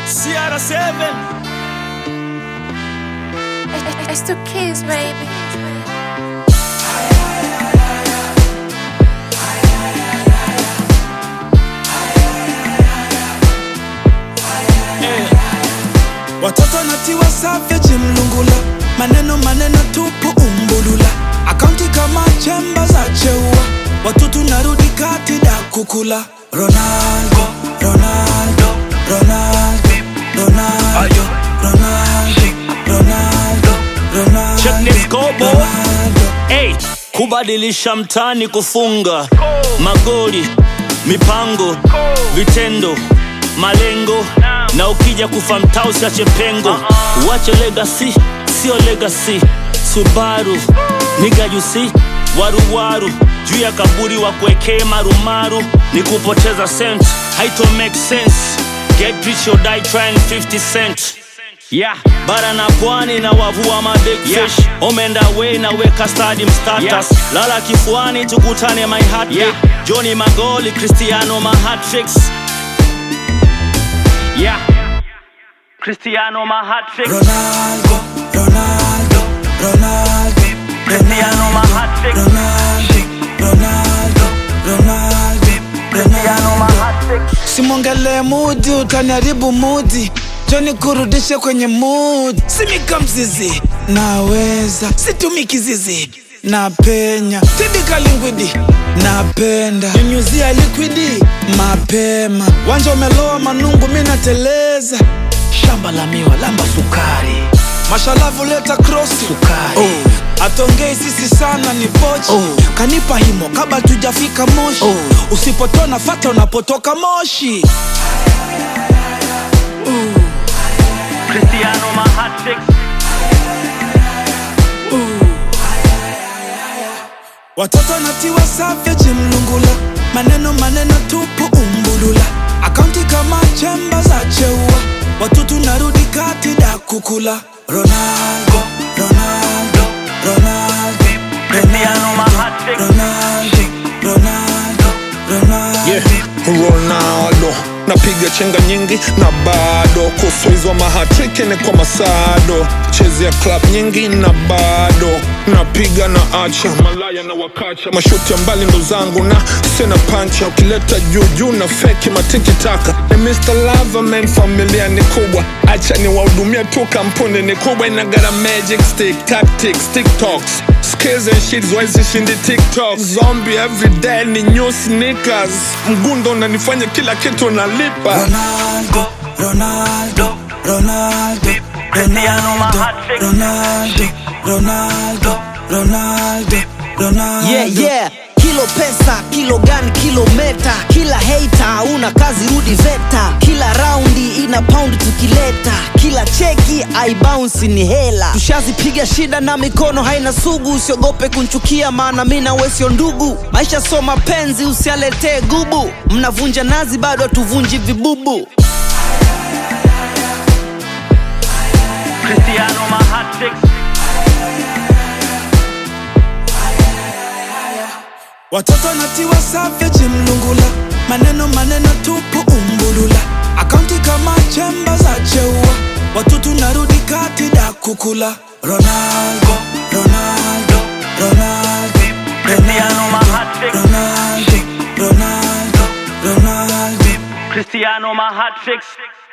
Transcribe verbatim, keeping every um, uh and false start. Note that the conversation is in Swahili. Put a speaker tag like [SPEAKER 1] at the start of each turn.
[SPEAKER 1] C R seven.
[SPEAKER 2] It's the kids, baby.
[SPEAKER 1] Watoto natiwa savage mlungula, maneno maneno tupu umbulula, akaunti kama chemba za cheua, watoto narudi kati da kukula. Ronaldo, Ronaldo, Ronaldo, Ronaldo, Ronaldo, Ronaldo, Ronaldo.
[SPEAKER 3] Check this scoreboard. Hey, kubadilisha mtani kufunga magoli, mipango, vitendo, malengo. Na ukija kufa mtaa usiache pengo. Uache legacy, sio legacy. Subaru, nigga you see. Waru waru, juu ya kaburi wa kuwekee marumaru. Ni kupoteza cent, haito make sense. Get rich or die trying fifty cent. Yeah, bara na pwani na wavua ma big yeah. Fish Omenda way na weka stadium status yeah. Lala kifuani tukutane my heart yeah. Johnny Magoli, Cristiano my hat tricks. Yeah, Cristiano my hat tricks.
[SPEAKER 1] Ronaldo, Ronaldo, Ronaldo,
[SPEAKER 3] Cristiano my hat tricks.
[SPEAKER 1] Ronaldo, Ronaldo, Ronaldo,
[SPEAKER 3] Cristiano my hat tricks.
[SPEAKER 1] Simongele mudi utaniaribu mudi, Johnny kurudishe kwenye mood. Simika mzizi, naweza situmiki zizi, napenya tibika lingwidi, napenda nyunyuzia liquidi, mapema wanja umeloa manungu mina teleza. Shamba la miwa lamba sukari, mashalavu leta crossi sukari. Oh, atongei sisi sana ni pochi. Oh, kanipa himo kabla tujafika moshi. Oh, usipotona fata unapotoka moshi.
[SPEAKER 3] uh. Cristiano my hat tricks.
[SPEAKER 1] Watoto natiwa savage mlungula, maneno maneno tupu umbulula, akaunti kama chemba za cheua, watoto narudi kati da kukula. Ronaldo, Ronaldo, Ronaldo,
[SPEAKER 3] Cristiano my hat tricks.
[SPEAKER 1] Ronaldo, Ronaldo, Ronaldo.
[SPEAKER 4] Yeah, Ronaldo napiga chenga nyingi na bado kufuizwa mahatriki ni kwa masado. Chezea club nyingi na bado napiga na acha malaya na wakacha. Mashuti ya mbali ndo zangu na sena pancha. Ukileta juu juu na feki matiki taka. Ni mister Loverman, familia ni kubwa. Acha ni wahudumia tu, kampuni ni kubwa. Inagara magic stick, tactics, tiktoks, skills and shit wezi shindi tiktok. Zombie everyday ni new sneakers. Mgundo unanifanya kila kitu nalipa.
[SPEAKER 1] Ronaldo, Ronaldo, Ronaldo,
[SPEAKER 3] Cristiano my hat tricks.
[SPEAKER 1] Ronaldo, Ronaldo, Ronaldo, Ronaldo.
[SPEAKER 5] Yeah, yeah. Kilo pesa, kilo gani, kilometa. Kila hater, una kazi rudi veta. Kila raundi, ina pound tukileta. Kila cheki, I bounce ni hela. Tushazipiga shida na mikono haina sugu. Usiogope kunchukia maana mina we sio ndugu. Maisha so mapenzi, usialetee gubu. Mnavunja nazi bado hatuvunji vibubu.
[SPEAKER 3] Cristiano my hat tricks.
[SPEAKER 1] Watoto natiwa savage mlungula, maneno maneno tupu umbulula, akaunti kama chemba za cheua, watoto narudi kati da kukula. Ronaldo, Ronaldo, Ronaldo,
[SPEAKER 3] Cristiano my hat tricks.
[SPEAKER 1] Ronaldo, Ronaldo, Ronaldo.
[SPEAKER 3] Cristiano my hat tricks.